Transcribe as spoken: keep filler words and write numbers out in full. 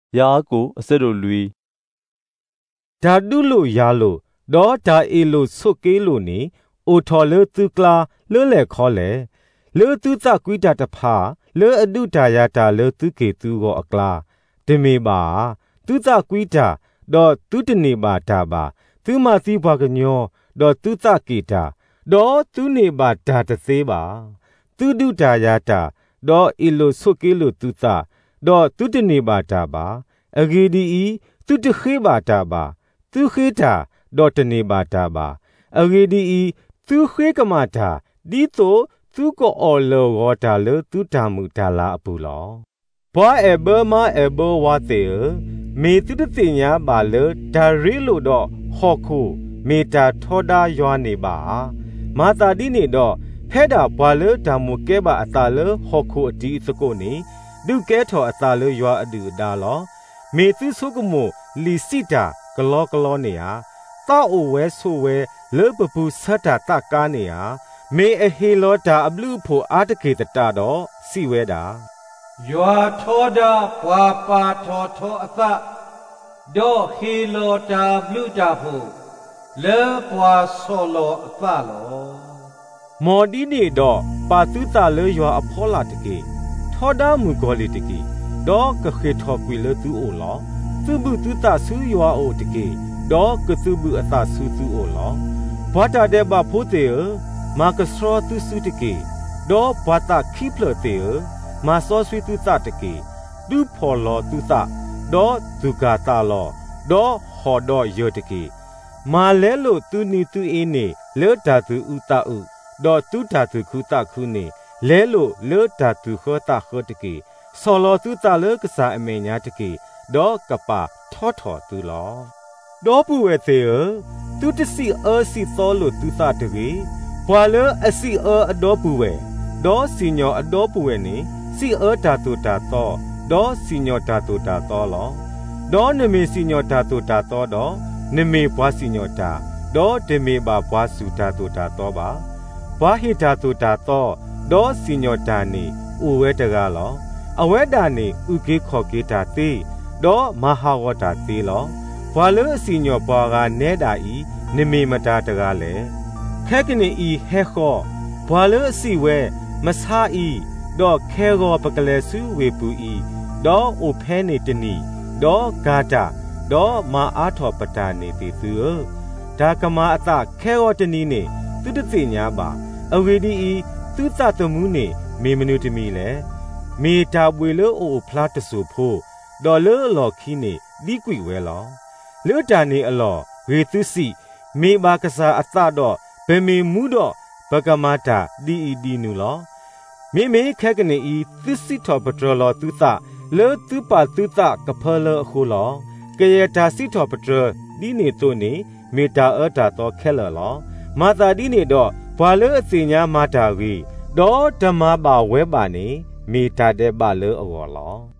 ယာကိုအစရိုလူဓာတုလို့ယာလို့ဒေါ်ဓာအေလို့ဆုတ်ကေးလို့နေအိုထော်လေသူကလာလွလေခေါ်လေလေသူသကွိတာတဖာလေအတုတာယာတာလေသူကေသူကိုအကလာဒမေပါသူသကွိတာဒေါ်သူတနေပါတာပါသူမသီးဘွားကညောဒေါ်သူသကေတာဒေါ်သူနေပါဓာတသေးပါသူဒုတာယာတာဒေါ်အေလို့ဆုတ်ကေးလို့သူသဒေါ်သူတနေပါတာပါအဂေဒီဤသူတခေပါတာပါသူခေတာဒေါ်တနေပါတာပါအဂေဒီဤသူခေကမာတာဒီတိုသူကိုအော်လောဝတာလသူတာမူတာလာအပူလောဘွာအဘမအဘဝတေမေတုတတိညာပါလဒါရီလိုတော့ဟောခုမေတာထောဒါယွာနေပါမာတာဒီနေတော့ဖဲတာဘွာလဒါမူကဲပါအတာလဟောခုအတီစကိုနေဒုကဲထော်အတာလယွာအဒူဒါလောမေသူဆုကမိုလီစီတာဂလောဂလောနေဟာတောက်အိုဝဲဆိုဝဲလေပပူဆတ်တာတကားနေဟာမေအဟေလောတာအဘလူဖို့အာတကေတတာတော့စီဝဲတာယွာထောတာဘွာပါထောထောအသဒေါ်ဟေလောတာဘလူတာဖို့လေဘွာဆောလောအသလောမော်ဒီနေတော့ပါသူတာလေယွာအဖောလာတကေထောတာမူဂောလီတကေဒေါ်ကခေထောကွေလေသူအိုလောသူบุตุตาสุยอโอตเกดอกตุบุอตาสุตุโอลอบวาตาเดบะโพเตอมากสรอตุสุตเกดอบวาตาคีเพลเตอมาซอสวิตุตาตเกดุพอลอตุตาดอตุกาตาลอดอฮอดอเยตเกมาเลโลตุนีตุเอเนเลดาตุอุตาอุดอตุดาตุคุตาคุเนเลโลเลดาตุขอตาขอตเกซอลอตุตาเลกษาอเมญาตเกဒေါကပါထောထောသူလောဒေါပူဝဲသေးသူတစီအစီသောလို့သူသတကေဘွာလအစီအအဒေါပူဝဲဒေါစီညောအဒေါပူဝဲနေစီအဓာတုတာသောဒေါစီညောဓာတုတာသောလောဒေါနမေစီညောဓာတုတာသောဒေါနမေဘွာစီညောတာဒေါဒမေပါဘွာစုဓာတုတာသောပါဘွာဟိဓာတုတာသောဒေါစီညောတာနေဥဝဲတကားလောအဝဲတာနေဥကေခောကေတာသေးဒေါ်မဟာဝတာသေးလောဘွာလအစီညောပွားကနဲတာဤနမေမတာတကားလေခဲကနေဤဟဲခောဘွာလအစီဝဲမဆာဤဒေါ်ခဲကောပကလဲစုဝေပူဤဒေါ်အိုဖဲနေတနီဒေါ်ဂါတာဒေါ်မာအားထောပတာနေတိသူဒါကမာအတခဲကောတနီနေသူတသိညာပါအဝေဒီဤသူသတမှုနေမေမနုတမီလေမေတာပွေလို့အိုဖလားတဆူဖို့ဒေါ်လေလော်ခီနေဒီကွေဝဲလောလေတာနေအလော်ဝေသူစီမေဘာကစားအသတော့ဗေမေမှုတော့ဘကမာတာဒီအီဒီနူလောမေမေခဲကနေဤသစ်စီထော်ပထရလောသူသလေသူပါသူသကဖလအခုလောကရတာစီထော်ပထရဒီနေတို့နေမေတာအတာတော့ခဲလလောမာတာဒီနေတော့ဘာလေအစီညာမာတာဝီဒေါ်ဓမ္မပါဝဲပါနေမေတာတဲ့ပါလေအော်လော